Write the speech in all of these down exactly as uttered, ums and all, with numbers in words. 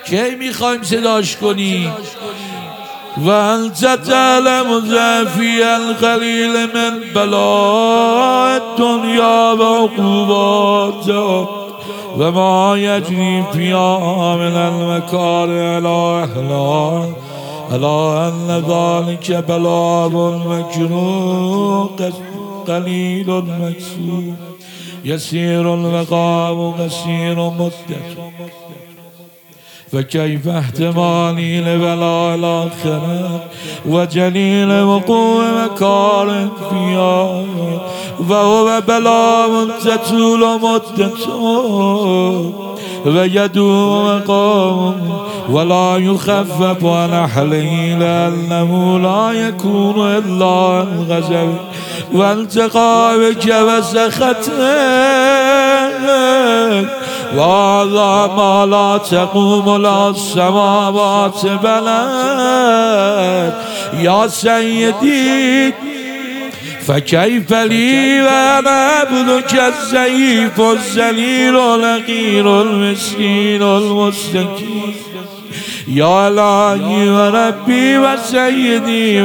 کی میخوایم صداش کنی؟ و انت تعلم ضعفی القلیل من بلاء الدنیا و عقوباتها و ما یجری فیها من المکاره الی اهلها الا ان ذلک بلاء مکروه قلیل مکسور یسیر الوقاب و قصیر مدت فكيف احتمالي لبلاء الآخرة وجليل وقوع مكارم فيها وهو بلاء تطول مدته ويدوم مقام ولا يخفف عن أهله لأنه لا يكون إلا عن غضب وانتقامك وسخطك وهذا ما لا تقوم له السماوات بلد يا سيدي فكيف لي وانا عبدك الضعيف الذليل الحقير المسكين المستكين يا إلهي وربي وسيدي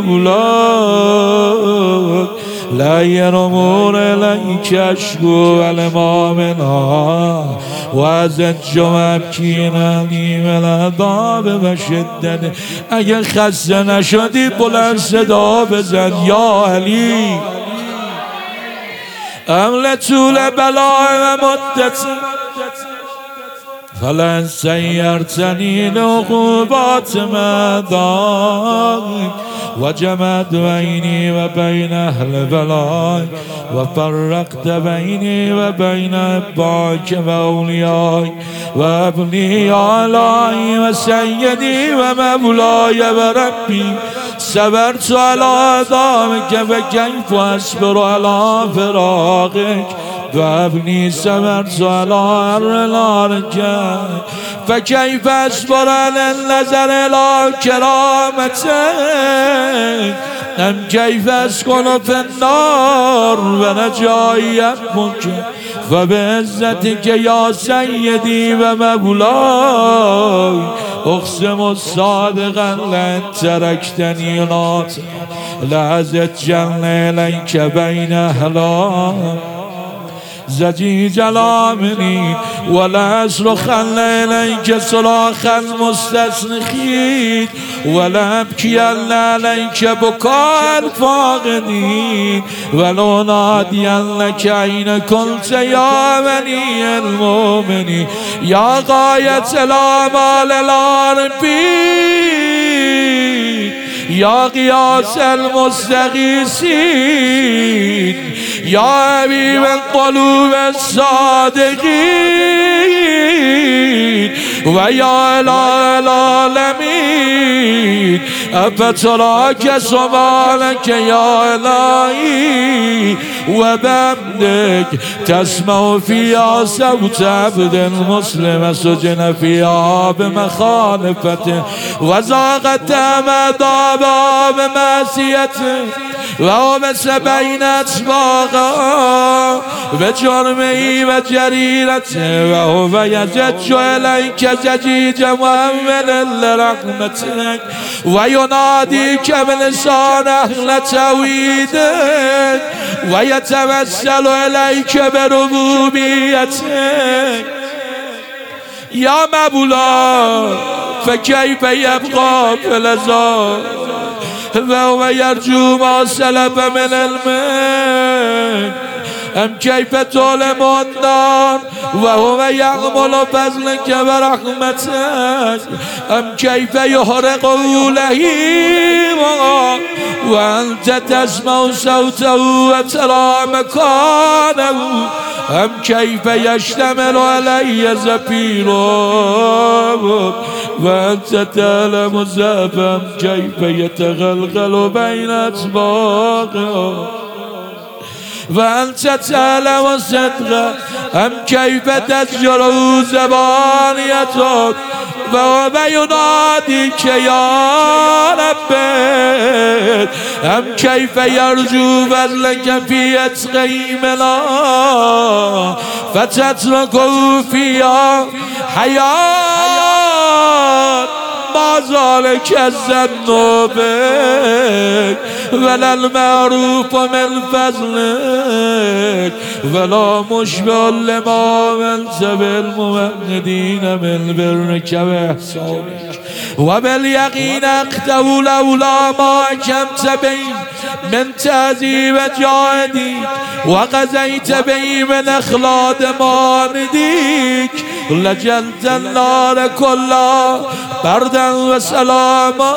ومولاي لا يرمون إليك أشكو ولما منها وأزج وأبكينا لي والعذاب وشدة اگر خسته نشدی بلند صدا بزن یا علی امل طول بلاء و مدت فلن سيرتني لعقوبات مداك وجمعت بيني وبين أهل بلاك وفرقت بيني وبين أباك وأولياك وابني يا إلهي وسيدي ومولاي وربي صبرت على عذابك فكيف أصبر على فراقك وابني صبرت على نارك فكيف أصبر على النظر إلى كرامتك أم كيف أسكن في النار ورجائي أمك فبعزتك يا سيدي ومولاي أقسم صادقا لن تركتني ناطقا لعزت جل إليك بين أهلاك زجيج الآمنين ولا أصرخن إليك صراخ المستسرخين ولا أبكين عليك بكاء الفاقدين ولو نادينك أين كنت يا ولي المؤمنين يا غاية الآمال العارفين يا غياث المستغيثين يا حبيب القلوب الصادقين ويا إله العالمين أفتراك سبحانك يا إلهي وبحمدك تسمع فيها صوت عبد المسلم سجن فيها بمخالفته وزاغت مدابا بمعصيته وعبس بين أسباقها بجرمه وجريرته وهو يزج إليك زجيج مؤمن لرحمتك ويناديك بلسان أهل توحيدك ويتوسل إليك بربوبيتك يا مولا فكيف يبقى في العذاب وهو يرجو ما سلف من الملك أم كيف تظلم النار وهو يعمل فضلك ورحمتك أم كيف يحرق لهيبا وأنت تسمع صوته وترى مكانه أم كيف يشتمل علي زفيره وأنت تعلم زفا كيف يتغلغل بين أسباقه وأنت تعلم صدقه أم كيف تزجر زبانيتك وهو يناديك يا رب أم كيف يرجو فضلك في عتقه منا فتتركه فيها حياة ذلك الظن بك ولا المعروف من فضلك ولا مشبه لما أنت بالممدين من برك وإحسانك وباليقين أقتول لولا ما حكمت بي من تعذيب جاهدي وقضيت بي من أخلاد مانديك لجلت النار كلها بردا وسلاما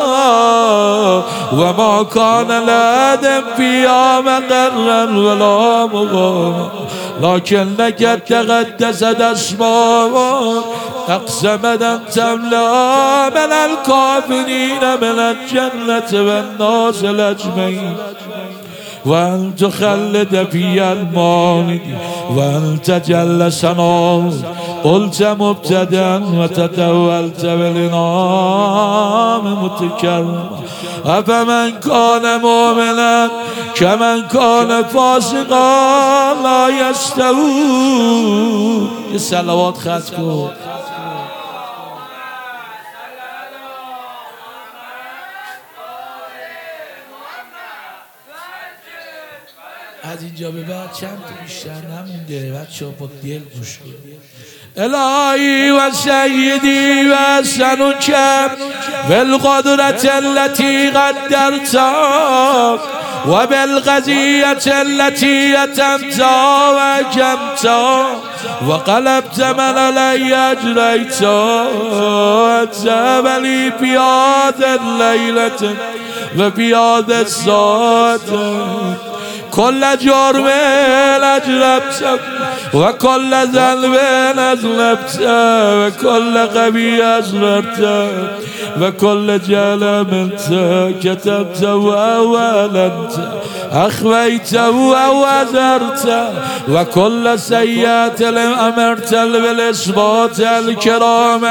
وما كان لادم فيها مقرا ولا مقاما لكنك تقدست أسماء أقسمت أن تملأ من الكافرين من الجنة والناس الأجمعين وأن تخلد في المولد وأن تجل سناه قلت مبتدا وتتولت بالإنعام متكرما أفمن كان مؤمنا كمن كان فاسقا لا يستوون. الصلوات ختم از اینجا به بعد چند تا بیشتر نمونده بچه ها با دل گوش کنید. الهی و سیدی و سنوک بالقدرة التي قدرتها وبالقضية التي أتمتها وأجمتها وقلبت من علي أجريتها أتاب لي في هذه الليلة وفي هذه الساعة كل جرم أجربت وكل ذنب أذنبت وكل غبي أسررت وكل جهل كتبت وأولنت أخفيت وأوزرت وكل سيئة أمرت بالإثبات الكرام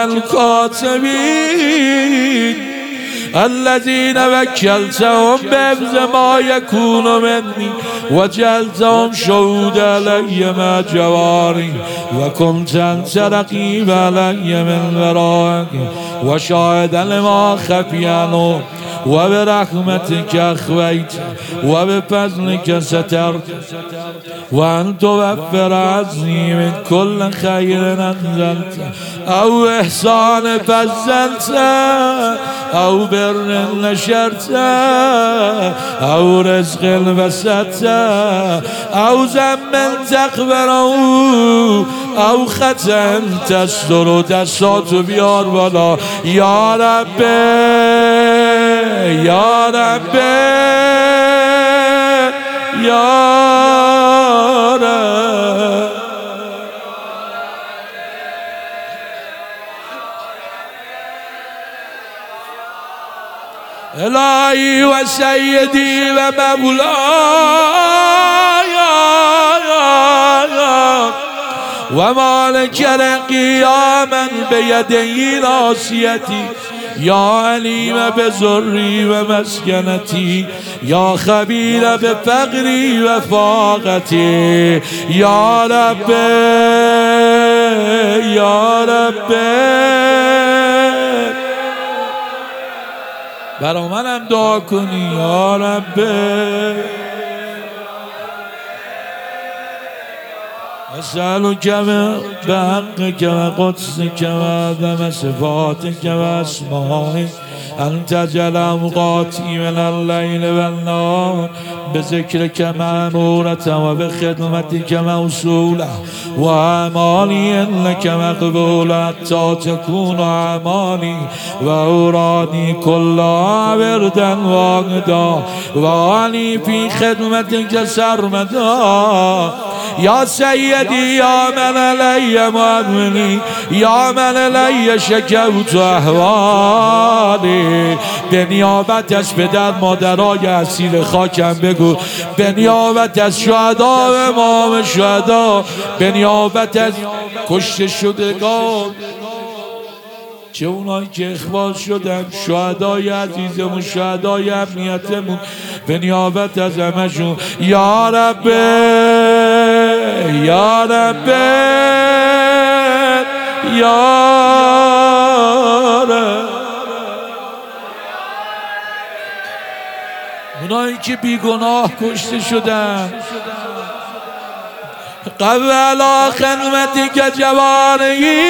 الكاتبين الذين وكلتهم بحفظ ما يكون مني وجعلتهم شهود علي مع جواري وكنت أنت رقيب علي من ورائك وشاهدا لما خفي عنه وبرحمتك أخفيت وبفضلك سترت وأن توفر عزي من كل خير أنزلت أو إحسان فزلت أو بر نشرت أو رزق بسطت أو ذنب تغفره أو خطأ تستر دستات بیار بالا یا رب یا رب یا رب الهی و سیدی و مولاي و مالک قیاما بیدی ناصیتی یا علیم بزری و مسکنتی یا خبیر بفقری و فاقتی یا رب یا رب برا منم دعا کنی یا رب اسألك بحقك وقدسك وعظم صفاتك واسمائك أن تجعل أوقاتي من الليل والنهار بذكرك مأمورة وبخدمتك موصولة وأعمالي إنك مقبولة حتى تكون أعمالي وأورادي كلها وردا واقدا وأني في خدمتك سرمدا يا سيدي يا من علي مؤمني يا من علي شكوت أحوالي به نیابت از پدر مادرای اسیر خاکم بگو به نیابت از شهدا و امام شهدا به نیابت از کشته شدگان چه اونایی که اخوان شدن شهدای عزیزمون شهدای امنیتمون به نیابت از همشون یا رب یا رب یا رب اونایی که بیگناه کشته شدن. قبل خدمتی که جوانی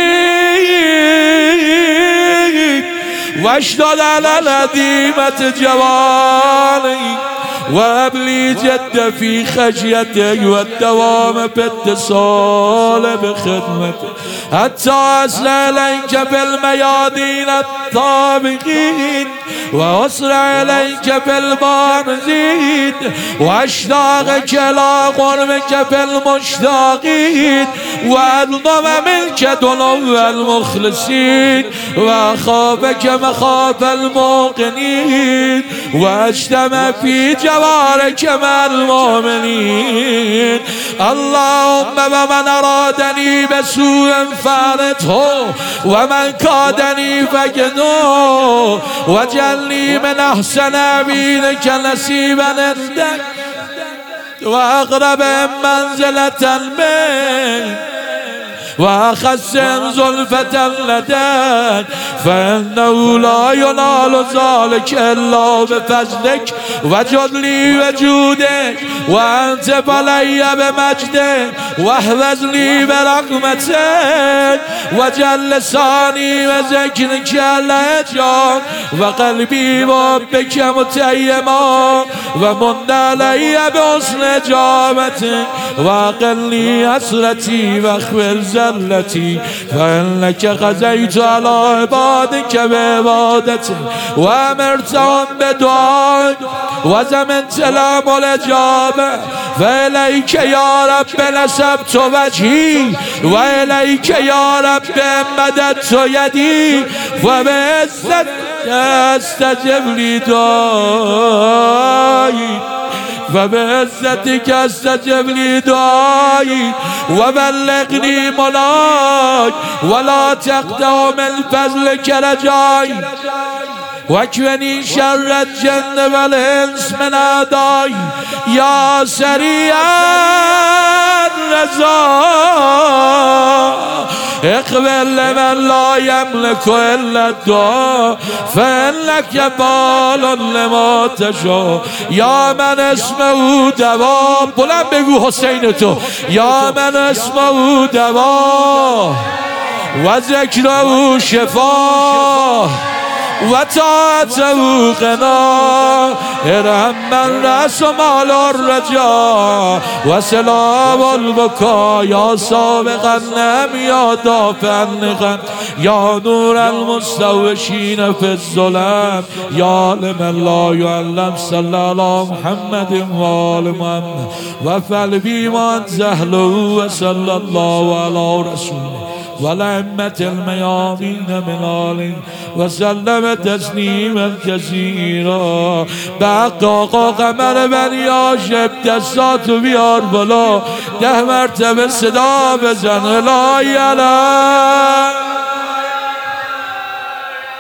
واشداد على الهديمة جواني وابلي جد في خشيته والدوام باتصال بخدمته حتى أصل إليك بالميادين الطابقين وأسرع إليك بالبارزين وأشتاقك إلى قربك بالمشتاقين وأضم منك دنو المخلصين وأخافك مخاف الموقنين وأجتمع في جوارك مع المؤمنين. اللهم ومن أرادني بسوء فارته ومن كادني فجنه وجعلني من أحسن عبيدك نصيبا عندك وأقرب منزلة منك وأخس زلفة لديك فإنه لا ينال ذلك إلا بفضلك وجدلي وجودك وأنت علي بمجدك واحفظني برحمتك وجل لساني وذكرك لهجاك وقلبي بحبك متيما ومن علي بحسن إجابتك وأقلني حسرتي واغفر زلتي فإنك قضيت على عبادك بعبادتك وأمرتهم بدعائك وزمنت لهم الإجابة فإليك يا رب نسبت وجهي وإليك يا رب مددت يدي وبعزتك استجب لي دعائي فبعزتك استجب لي دعائي وبلغني مناك ولا تقطع من فضلك رجائي واكفني شر الجن والإنس من أعدائي يا سريع الرضا اقبل لمن لا يملك إلا الدعاء فإنك بال لما تشاء يا من اسمه دوا بلند بگو حسین تو يا من اسمه دوا وذكره شفاء وطاعته غنا ارحم من رأس مال الرجاء وسلام البكاء يا سابق النعم يا دافع النقم يا نور المستوشين في الظلام يا لمن لا يعلم صلى على محمد وآل محمد وفعل بما زهله وصلى الله على رسوله والأئمة الميامين من آله وسلم تسليما كثيرا بحق آقا قمر بنی هاشم دستاتو بیار بالا ده مرتبه صدا بزن لا اله